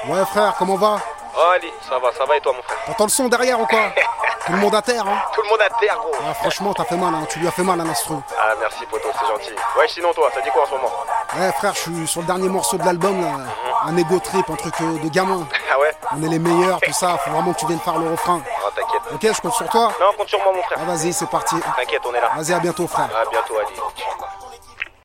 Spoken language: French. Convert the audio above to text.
Ouais frère, comment va? Oh Ali, ça va et toi mon frère? T'entends le son derrière ou quoi? Tout le monde à terre, hein? Tout le monde à terre gros. Ah, franchement, t'as fait mal, hein. Tu lui as fait mal à l'instru. Ah merci poto, c'est gentil. Ouais sinon toi, ça dit quoi en ce moment? Ouais frère, je suis sur le dernier morceau de l'album, là. Un ego trip, un truc de gamin. Ah ouais? On est les meilleurs, tout ça, faut vraiment que tu viennes faire le refrain. Oh t'inquiète. Ok, je compte sur toi? Non, compte sur moi mon frère. Ah vas-y, c'est parti. T'inquiète, on est là. Vas-y, à bientôt frère. À bientôt Ali.